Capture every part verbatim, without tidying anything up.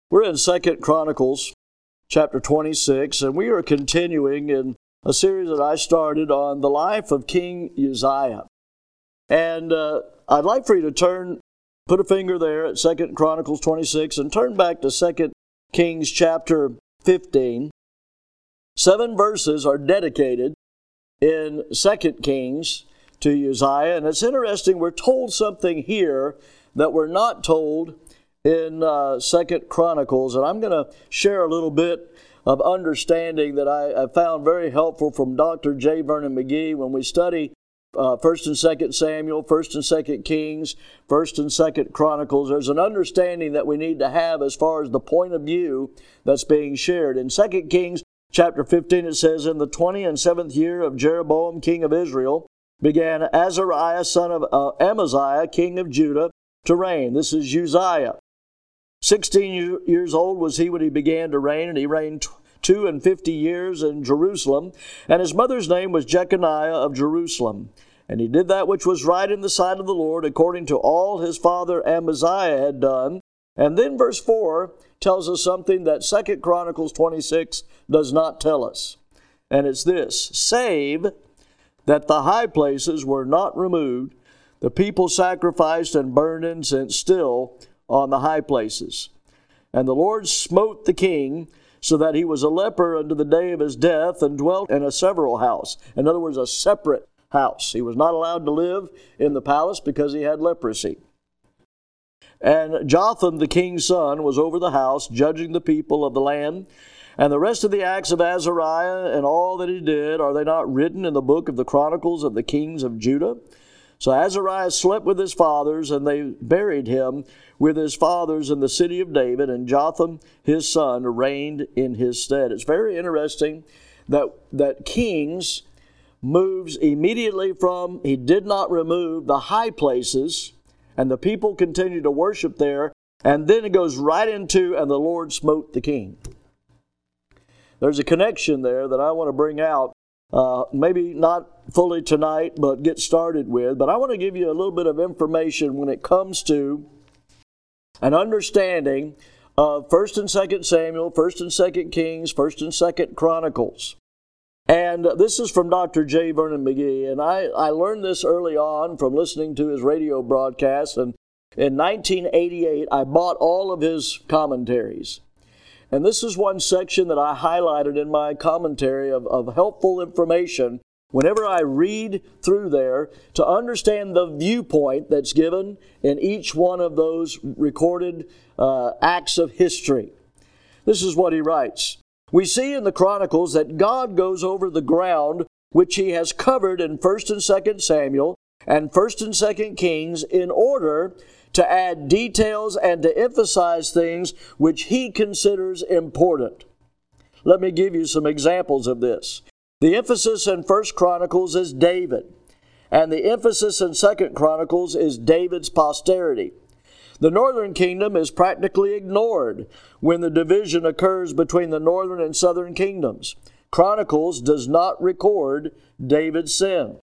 We're in Second Chronicles, chapter twenty-six, and we are continuing in a series that I started on the life of King Uzziah. And uh, I'd like for you to turn, put a finger there at Second Chronicles twenty-six, and turn back to Second Kings chapter fifteen. Seven verses are dedicated in Second Kings to Uzziah, and it's interesting, we're told something here that we're not told in uh, Second Chronicles, and I'm going to share a little bit of understanding that I, I found very helpful from Doctor J. Vernon McGee when we study uh, First and Second Samuel, First and Second Kings, First and Second Chronicles. There's an understanding that we need to have as far as the point of view that's being shared. In Second Kings chapter fifteen, it says, "In the twenty and seventh year of Jeroboam, king of Israel, began Azariah, son of uh, Amaziah, king of Judah, to reign." This is Uzziah. Sixteen years old was he when he began to reign, and he reigned two and fifty years in Jerusalem. And his mother's name was Jeconiah of Jerusalem. And he did that which was right in the sight of the Lord, according to all his father Amaziah had done. And then verse four tells us something that Second Chronicles twenty-six does not tell us. And it's this: save that the high places were not removed, the people sacrificed and burned incense still on the high places. And the Lord smote the king, so that he was a leper unto the day of his death, and dwelt in a several house. In other words, a separate house. He was not allowed to live in the palace because he had leprosy. And Jotham, the king's son, was over the house, judging the people of the land. And the rest of the acts of Azariah and all that he did, are they not written in the book of the Chronicles of the kings of Judah? So Azariah slept with his fathers, and they buried him with his fathers in the city of David, and Jotham his son reigned in his stead. It's very interesting that, that Kings moves immediately from, he did not remove the high places, and the people continue to worship there, and then it goes right into, and the Lord smote the king. There's a connection there that I want to bring out. Uh, maybe not fully tonight, but get started with. But I want to give you a little bit of information when it comes to an understanding of First and Second Samuel, First and Second Kings, First and Second Chronicles. And this is from Doctor J. Vernon McGee. And I, I learned this early on from listening to his radio broadcasts. And in nineteen eighty-eight, I bought all of his commentaries. And this is one section that I highlighted in my commentary of, of helpful information whenever I read through there to understand the viewpoint that's given in each one of those recorded uh, acts of history. This is what he writes. "We see in the Chronicles that God goes over the ground which he has covered in First and Second Samuel and First and Second Kings in order to add details and to emphasize things which he considers important." Let me give you some examples of this. The emphasis in First Chronicles is David, and the emphasis in Second Chronicles is David's posterity. The northern kingdom is practically ignored when the division occurs between the northern and southern kingdoms. Chronicles does not record David's sin.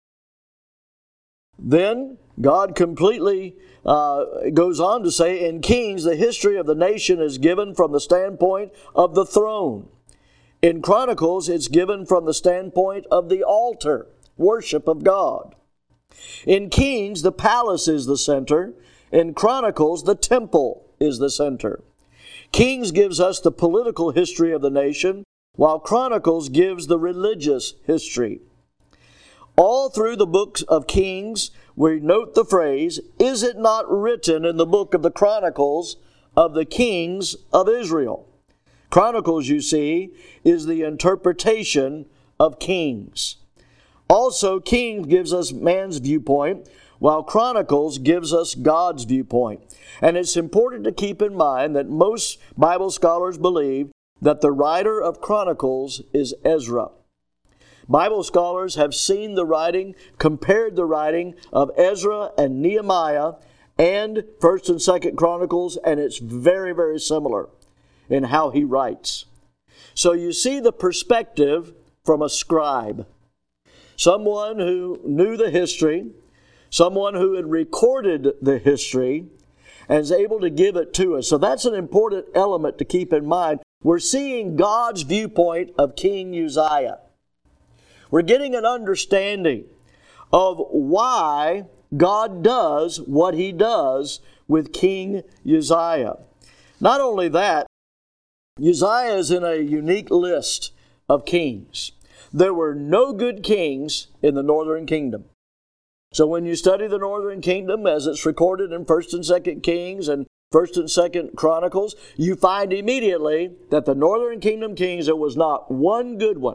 Then God completely uh, goes on to say, in Kings, the history of the nation is given from the standpoint of the throne. In Chronicles, it's given from the standpoint of the altar, worship of God. In Kings, the palace is the center. In Chronicles, the temple is the center. Kings gives us the political history of the nation, while Chronicles gives the religious history. All through the books of Kings, we note the phrase, "Is it not written in the book of the Chronicles of the kings of Israel?" Chronicles, you see, is the interpretation of Kings. Also, Kings gives us man's viewpoint, while Chronicles gives us God's viewpoint. And it's important to keep in mind that most Bible scholars believe that the writer of Chronicles is Ezra. Bible scholars have seen the writing, compared the writing of Ezra and Nehemiah and First and Second Chronicles, and it's very, very similar in how he writes. So you see the perspective from a scribe, someone who knew the history, someone who had recorded the history, and is able to give it to us. So that's an important element to keep in mind. We're seeing God's viewpoint of King Uzziah. We're getting an understanding of why God does what He does with King Uzziah. Not only that, Uzziah is in a unique list of kings. There were no good kings in the northern kingdom. So when you study the northern kingdom, as it's recorded in First and Second Kings and First and Second Chronicles, you find immediately that the northern kingdom kings, there was not one good one.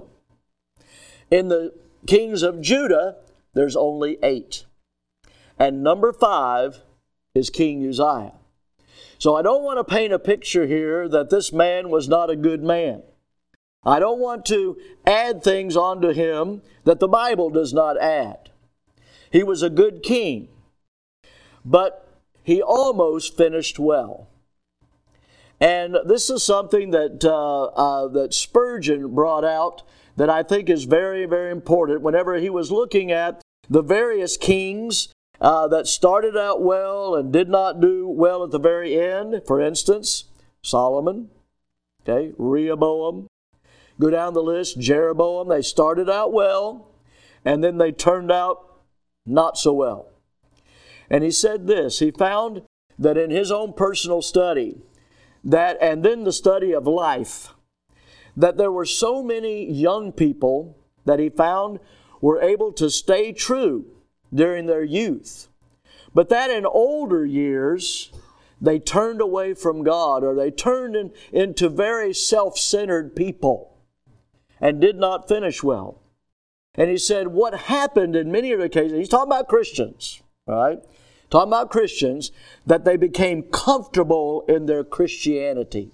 In the kings of Judah, there's only eight. And number five is King Uzziah. So I don't want to paint a picture here that this man was not a good man. I don't want to add things onto him that the Bible does not add. He was a good king, but he almost finished well. And this is something that uh, uh, that Spurgeon brought out that I think is very, very important whenever he was looking at the various kings uh, that started out well and did not do well at the very end. For instance, Solomon, okay, Rehoboam. Go down the list, Jeroboam. They started out well, and then they turned out not so well. And he said this, he found that in his own personal study, that and then the study of life, that there were so many young people that he found were able to stay true during their youth, but that in older years they turned away from God, or they turned in, into very self-centered people and did not finish well. And he said what happened in many of the cases, he's talking about Christians, right? Talking about Christians, that they became comfortable in their Christianity.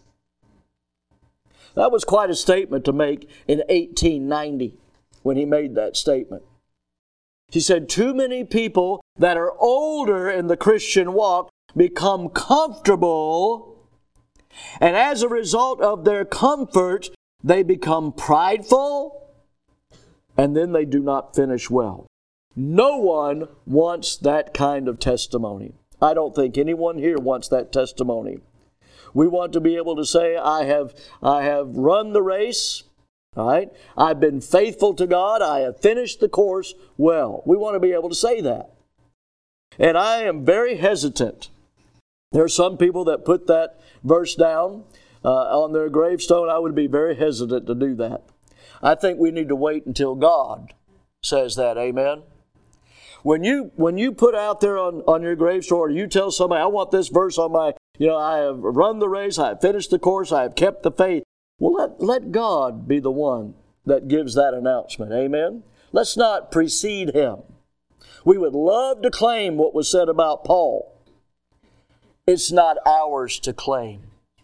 That was quite a statement to make in eighteen ninety when he made that statement. He said, too many people that are older in the Christian walk become comfortable, and as a result of their comfort, they become prideful, and then they do not finish well. No one wants that kind of testimony. I don't think anyone here wants that testimony. We want to be able to say, I have, I have run the race, all right? I've been faithful to God. I have finished the course well. We want to be able to say that. And I am very hesitant. There are some people that put that verse down uh, on their gravestone. I would be very hesitant to do that. I think we need to wait until God says that. Amen? When you when you put out there on, on your gravestone, or you tell somebody, I want this verse on my, you know, I have run the race, I have finished the course, I have kept the faith. Well, let, let God be the one that gives that announcement. Amen? Let's not precede Him. We would love to claim what was said about Paul. It's not ours to claim.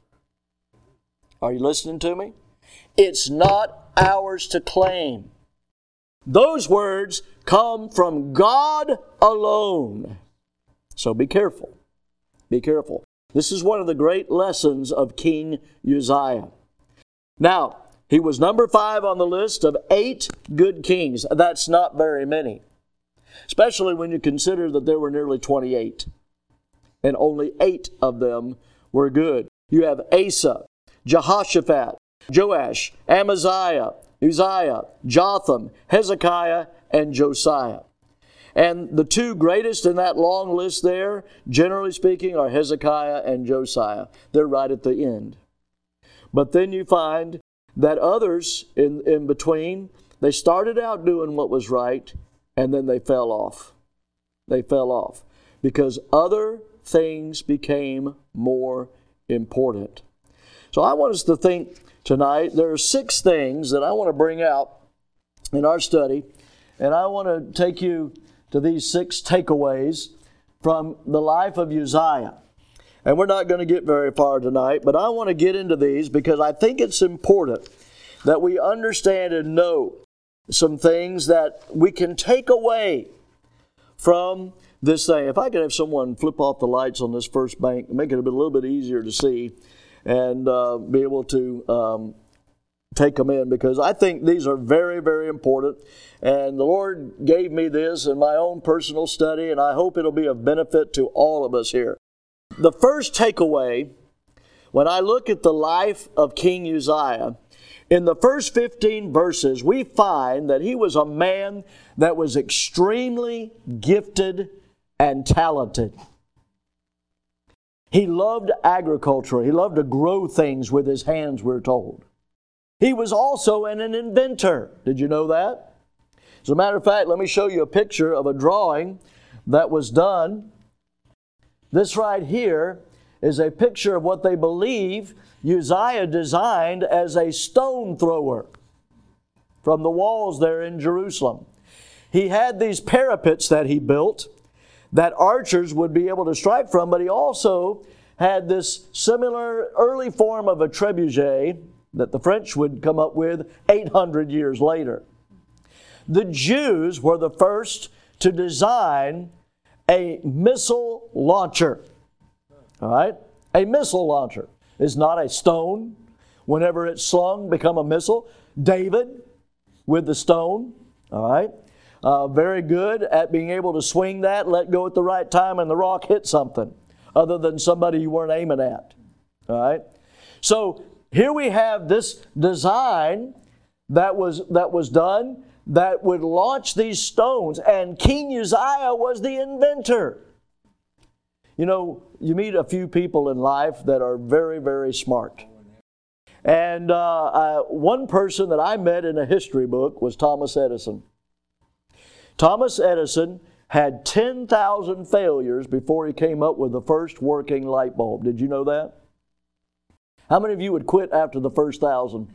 Are you listening to me? It's not ours to claim. Those words come from God alone. So be careful. Be careful. This is one of the great lessons of King Uzziah. Now, he was number five on the list of eight good kings. That's not very many, especially when you consider that there were nearly twenty-eight, and only eight of them were good. You have Asa, Jehoshaphat, Joash, Amaziah, Uzziah, Jotham, Hezekiah, and Josiah. And the two greatest in that long list there, generally speaking, are Hezekiah and Josiah. They're right at the end. But then you find that others in, in between, they started out doing what was right, and then they fell off. They fell off because other things became more important. So I want us to think tonight, there are six things that I want to bring out in our study, and I want to take you to these six takeaways from the life of Uzziah. And we're not going to get very far tonight, but I want to get into these because I think it's important that we understand and know some things that we can take away from this thing. If I could have someone flip off the lights on this first bank, make it a, bit, a little bit easier to see, and uh, be able to um, take them in, because I think these are very, very important. And the Lord gave me this in my own personal study, and I hope it'll be of benefit to all of us here. the first takeaway, when I look at the life of King Uzziah, in the first fifteen verses, we find that he was a man that was extremely gifted and talented. He loved agriculture. He loved to grow things with his hands, we're told. He was also an, an inventor. Did you know that? As a matter of fact, let me show you a picture of a drawing that was done. This right here is a picture of what they believe Uzziah designed as a stone thrower from the walls there in Jerusalem. He had these parapets that he built that archers would be able to strike from, but he also had this similar early form of a trebuchet that the French would come up with eight hundred years later. The Jews were the first to design a missile launcher. All right? A missile launcher is not a stone. Whenever it's slung, become a missile. David with the stone. All right? Uh, very good at being able to swing that, let go at the right time, and the rock hit something other than somebody you weren't aiming at. All right? So here we have this design that was, that was done that would launch these stones, and King Uzziah was the inventor. You know, you meet a few people in life that are very, very smart. And uh, uh, one person that I met in a history book was Thomas Edison. Thomas Edison had ten thousand failures before he came up with the first working light bulb. Did you know that? How many of you would quit after the first thousand?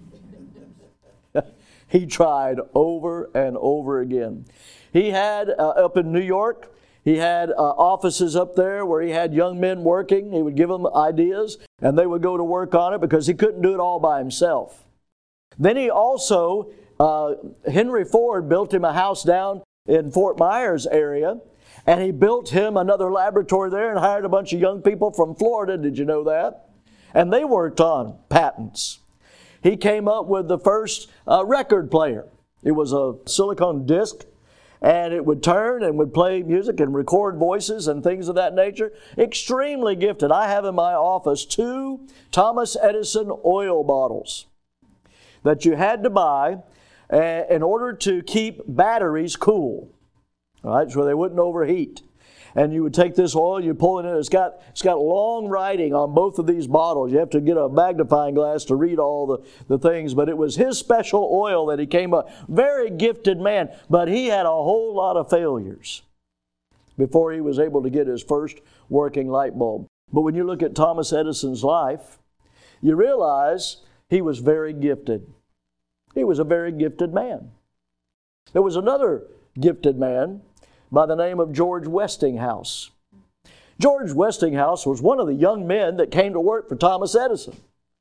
He tried over and over again. He had, uh, up in New York, he had uh, offices up there where he had young men working. He would give them ideas, and they would go to work on it because he couldn't do it all by himself. Then he also, uh, Henry Ford built him a house down in Fort Myers area, and he built him another laboratory there and hired a bunch of young people from Florida. Did you know that? And they worked on patents. He came up with the first uh, record player. It was a silicone disc, and it would turn and would play music and record voices and things of that nature. Extremely gifted. I have in my office two Thomas Edison oil bottles that you had to buy uh, in order to keep batteries cool. All right, so they wouldn't overheat. And you would take this oil, you pull it in. It's got, it's got long writing on both of these bottles. You have to get a magnifying glass to read all the, the things. But it was his special oil that he came up. Very gifted man, but he had a whole lot of failures before he was able to get his first working light bulb. But when you look at Thomas Edison's life, you realize he was very gifted. He was a very gifted man. There was another gifted man by the name of George Westinghouse. George Westinghouse was one of the young men that came to work for Thomas Edison.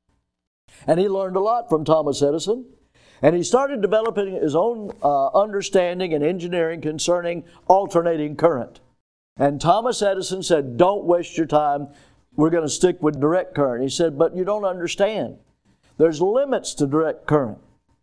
And he learned a lot from Thomas Edison. And he started developing his own uh, understanding and engineering concerning alternating current. And Thomas Edison said, don't waste your time. We're going to stick with direct current. He said, but you don't understand. There's limits to direct current.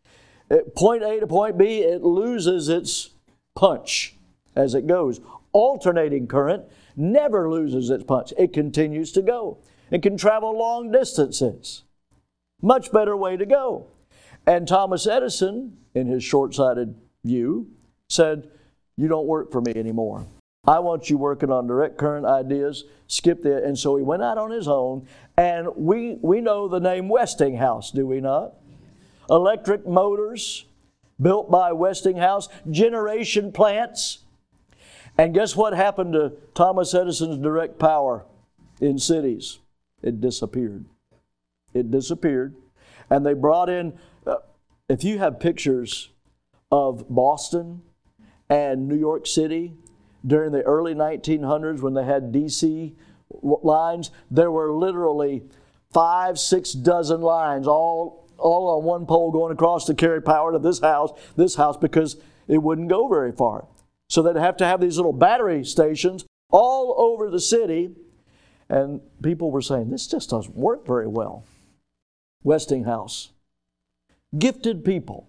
At point A to point B, it loses its punch as it goes. Alternating current never loses its punch. It continues to go. It can travel long distances. Much better way to go. And Thomas Edison, in his short-sighted view, said, you don't work for me anymore. I want you working on direct current ideas. Skip that. And so he went out on his own. And we, we know the name Westinghouse, do we not? Electric motors built by Westinghouse. Generation plants. And guess what happened to Thomas Edison's direct power in cities? It disappeared. It disappeared. And they brought in, uh, if you have pictures of Boston and New York City during the early nineteen hundreds when they had D C lines, there were literally five, six dozen lines all, all on one pole going across to carry power to this house, this house, because it wouldn't go very far. So they'd have to have these little battery stations all over the city. And people were saying, this just doesn't work very well. Westinghouse. Gifted people.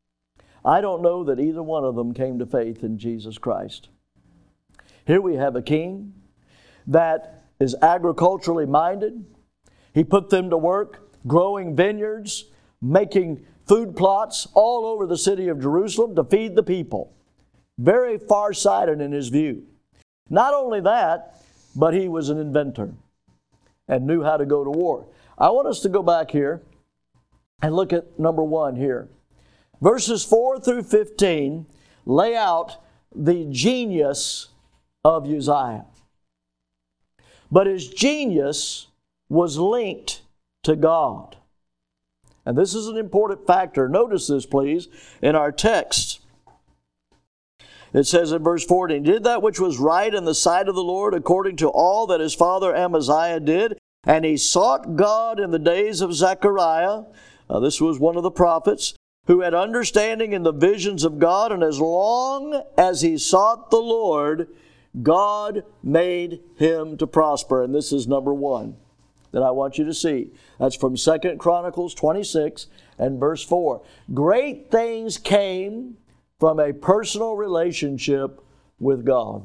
I don't know that either one of them came to faith in Jesus Christ. Here we have a king that is agriculturally minded. He put them to work growing vineyards, making food plots all over the city of Jerusalem to feed the people. Very far-sighted in his view. Not only that, but he was an inventor and knew how to go to war. I want us to go back here and look at number one here. Verses four through fifteen lay out the genius of Uzziah. But his genius was linked to God. And this is an important factor. Notice this, please, in our text. It says in verse fourteen, "He did that which was right in the sight of the Lord, according to all that his father Amaziah did. And he sought God in the days of Zechariah." Uh, this was one of the prophets, "who had understanding in the visions of God. And as long as he sought the Lord, God made him to prosper." And this is number one that I want you to see. That's from Second Chronicles twenty-six and verse four. Great things came from a personal relationship with God.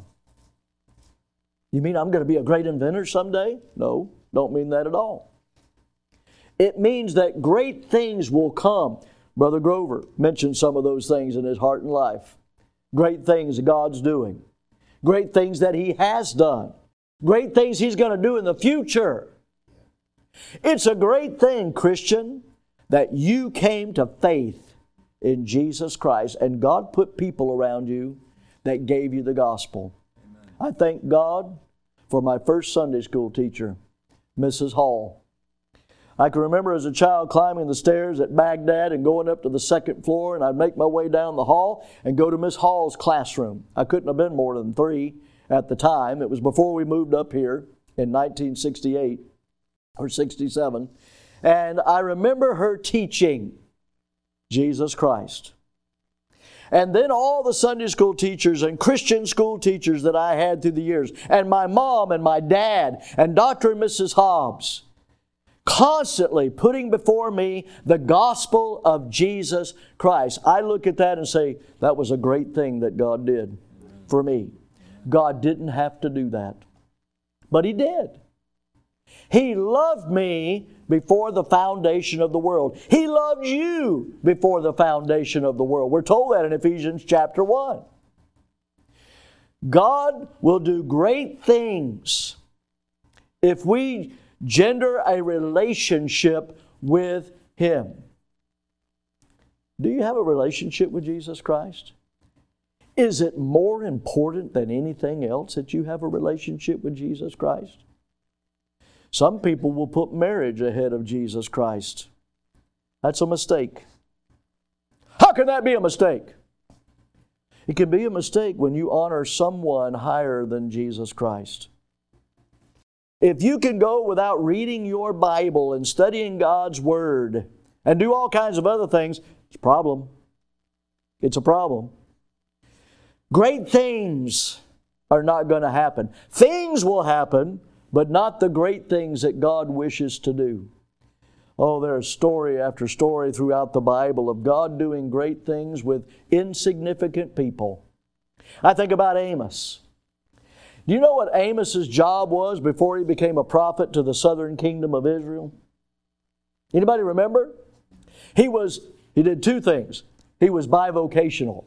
You mean I'm going to be a great inventor someday? No, don't mean that at all. It means that great things will come. Brother Grover mentioned some of those things in his heart and life. Great things God's doing. Great things that He has done. Great things He's going to do in the future. It's a great thing, Christian, that you came to faith in Jesus Christ and God put people around you that gave you the gospel. Amen. I thank God for my first Sunday school teacher, Missus Hall. I can remember as a child climbing the stairs at Baghdad and going up to the second floor, and I'd make my way down the hall and go to Miss Hall's classroom. I couldn't have been more than three at the time. It was before we moved up here in nineteen sixty-eight or sixty-seven. And I remember her teaching Jesus Christ. And then all the Sunday school teachers and Christian school teachers that I had through the years, and my mom and my dad and Doctor and Missus Hobbs, constantly putting before me the gospel of Jesus Christ. I look at that and say, that was a great thing that God did for me. God didn't have to do that, but He did. He loved me before the foundation of the world. He loved you before the foundation of the world. We're told that in Ephesians chapter one. God will do great things if we gender a relationship with Him. Do you have a relationship with Jesus Christ? Is it more important than anything else that you have a relationship with Jesus Christ? Some people will put marriage ahead of Jesus Christ. That's a mistake. How can that be a mistake? It can be a mistake when you honor someone higher than Jesus Christ. If you can go without reading your Bible and studying God's Word and do all kinds of other things, it's a problem. It's a problem. Great things are not going to happen. Things will happen, but not the great things that God wishes to do. Oh, there's story after story throughout the Bible of God doing great things with insignificant people. I think about Amos. Do you know what Amos's job was before he became a prophet to the southern kingdom of Israel? Anybody remember? He was, he did two things. He was bivocational.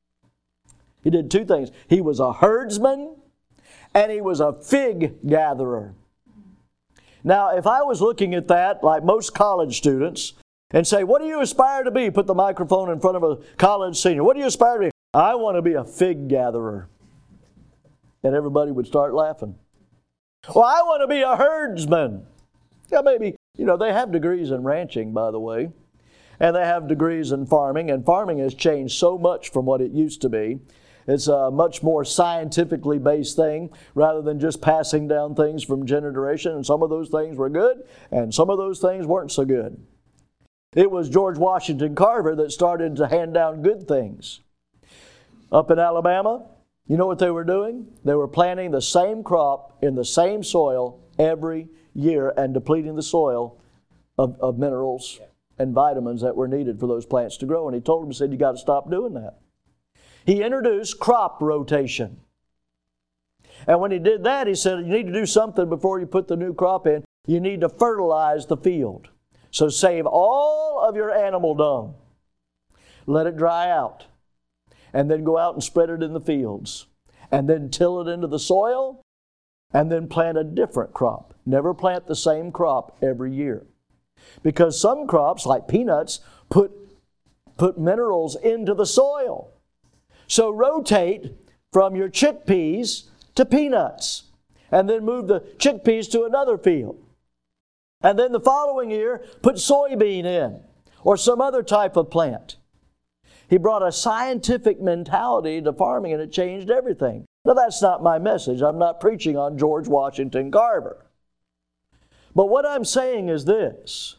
He did two things. He was a herdsman and he was a fig gatherer. Now, if I was looking at that, like most college students, and say, what do you aspire to be? Put the microphone in front of a college senior. What do you aspire to be? I want to be a fig gatherer. And everybody would start laughing. Well, I want to be a herdsman. Yeah, maybe, you know, they have degrees in ranching, by the way. And they have degrees in farming. And farming has changed so much from what it used to be. It's a much more scientifically based thing rather than just passing down things from generation. And some of those things were good and some of those things weren't so good. It was George Washington Carver that started to hand down good things. Up in Alabama, you know what they were doing? They were planting the same crop in the same soil every year and depleting the soil of, of minerals and vitamins that were needed for those plants to grow. And he told them, he said, you got to stop doing that. He introduced crop rotation. And when he did that, he said, you need to do something before you put the new crop in. You need to fertilize the field. So save all of your animal dung. Let it dry out. And then go out and spread it in the fields. And then till it into the soil. And then plant a different crop. Never plant the same crop every year. Because some crops, like peanuts, put, put minerals into the soil. So rotate from your chickpeas to peanuts. And then move the chickpeas to another field. And then the following year, put soybean in. Or some other type of plant. He brought a scientific mentality to farming, and it changed everything. Now, that's not my message. I'm not preaching on George Washington Carver. But what I'm saying is this.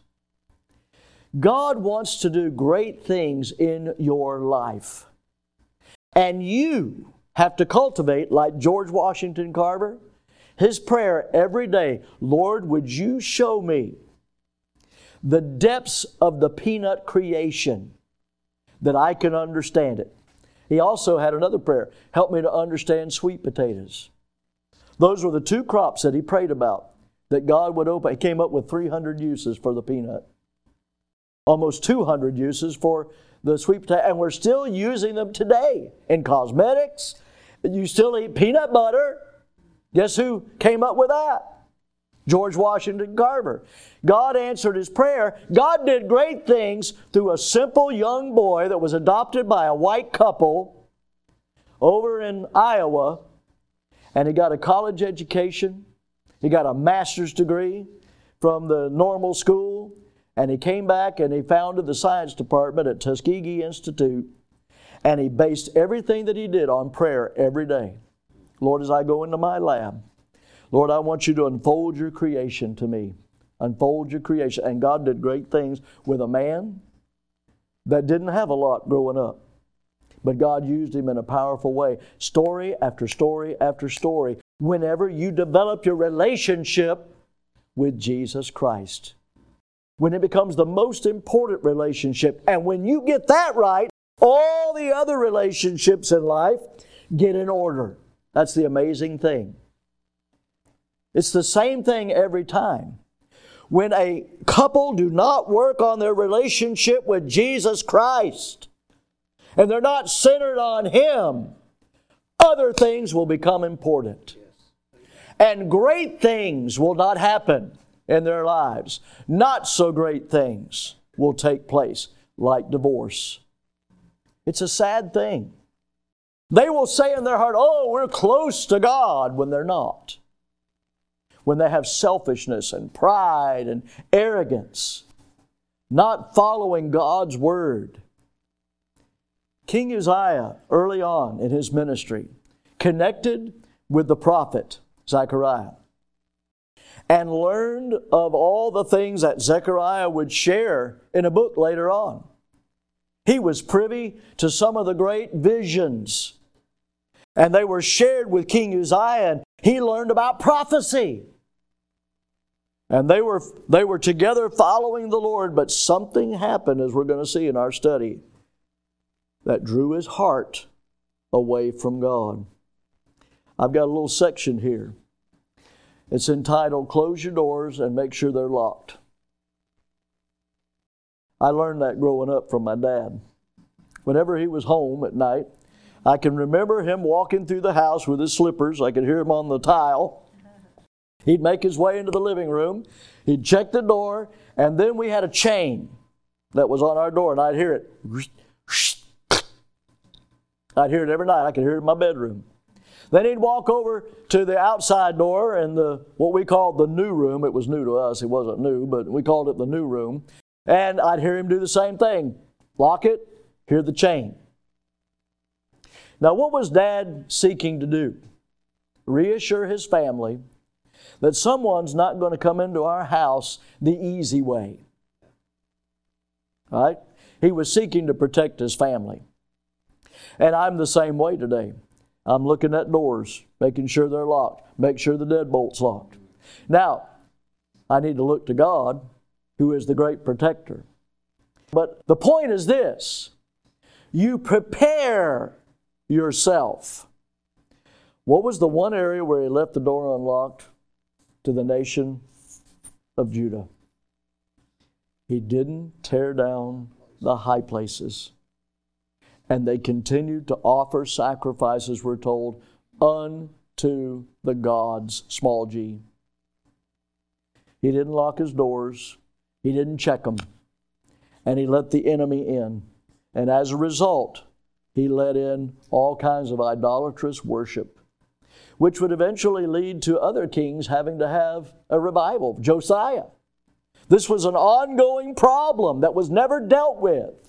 God wants to do great things in your life. And you have to cultivate, like George Washington Carver, his prayer every day, Lord, would you show me the depths of the peanut creation that I can understand it. He also had another prayer, help me to understand sweet potatoes. Those were the two crops that he prayed about, that God would open. He came up with three hundred uses for the peanut. Almost two hundred uses for the sweet potato. And we're still using them today in cosmetics. You still eat peanut butter. Guess who came up with that? George Washington Carver. God answered his prayer. God did great things through a simple young boy that was adopted by a white couple over in Iowa. And he got a college education. He got a master's degree from the normal school. And he came back and he founded the science department at Tuskegee Institute. And he based everything that he did on prayer every day. Lord, as I go into my lab, Lord, I want you to unfold your creation to me. Unfold your creation. And God did great things with a man that didn't have a lot growing up. But God used him in a powerful way. Story after story after story. Whenever you develop your relationship with Jesus Christ. When it becomes the most important relationship. And when you get that right, all the other relationships in life get in order. That's the amazing thing. It's the same thing every time. When a couple do not work on their relationship with Jesus Christ, and they're not centered on Him, other things will become important. And great things will not happen in their lives. Not so great things will take place, like divorce. It's a sad thing. They will say in their heart, oh, we're close to God, when they're not. When they have selfishness and pride and arrogance, not following God's Word. King Uzziah, early on in his ministry, connected with the prophet Zechariah and learned of all the things that Zechariah would share in a book later on. He was privy to some of the great visions, and they were shared with King Uzziah, and he learned about prophecy. And they were, they were together following the Lord, but something happened, as we're going to see in our study, that drew his heart away from God. I've got a little section here. It's entitled, Close Your Doors and Make Sure They're Locked. I learned that growing up from my dad. Whenever he was home at night, I can remember him walking through the house with his slippers. I could hear him on the tile. He'd make his way into the living room. He'd check the door, and then we had a chain that was on our door, and I'd hear it. I'd hear it every night. I could hear it in my bedroom. Then he'd walk over to the outside door and the what we called the new room. It was new to us. It wasn't new, but we called it the new room. And I'd hear him do the same thing. Lock it, hear the chain. Now, what was Dad seeking to do? Reassure his family that someone's not going to come into our house the easy way. All right? He was seeking to protect his family. And I'm the same way today. I'm looking at doors, making sure they're locked, make sure the deadbolt's locked. Now, I need to look to God, who is the great protector. But the point is this: you prepare yourself What was the one area where he left the door unlocked to the nation of Judah? He didn't tear down the high places. And they continued to offer sacrifices, we're told, unto the gods, small g. He didn't lock his doors. He didn't check them. And he let the enemy in. And as a result, he let in all kinds of idolatrous worship, which would eventually lead to other kings having to have a revival. Josiah. This was an ongoing problem that was never dealt with,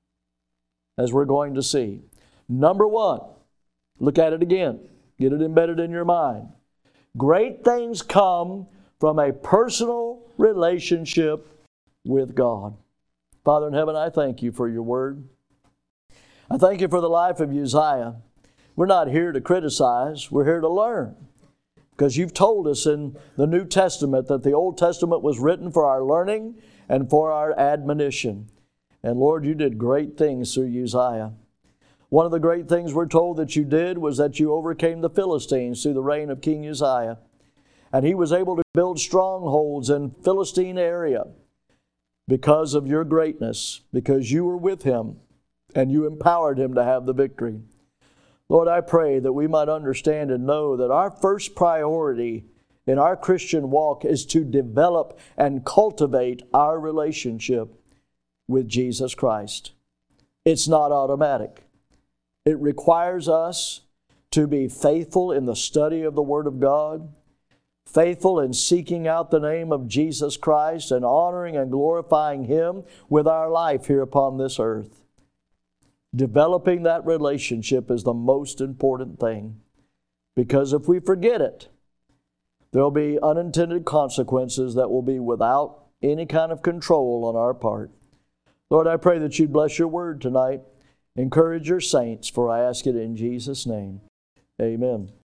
as we're going to see. Number one, look at it again. Get it embedded in your mind. Great things come from a personal relationship with God. Father in heaven, I thank you for your word. I thank you for the life of Uzziah. We're not here to criticize. We're here to learn. Because you've told us in the New Testament that the Old Testament was written for our learning and for our admonition. And Lord, you did great things through Uzziah. One of the great things we're told that you did was that you overcame the Philistines through the reign of King Uzziah. And he was able to build strongholds in Philistine area because of your greatness, because you were with him and you empowered him to have the victory. Lord, I pray that we might understand and know that our first priority in our Christian walk is to develop and cultivate our relationship with Jesus Christ. It's not automatic. It requires us to be faithful in the study of the Word of God, faithful in seeking out the name of Jesus Christ and honoring and glorifying Him with our life here upon this earth. Developing that relationship is the most important thing, because if we forget it, there'll be unintended consequences that will be without any kind of control on our part. Lord, I pray that you'd bless your word tonight. Encourage your saints, for I ask it in Jesus' name. Amen.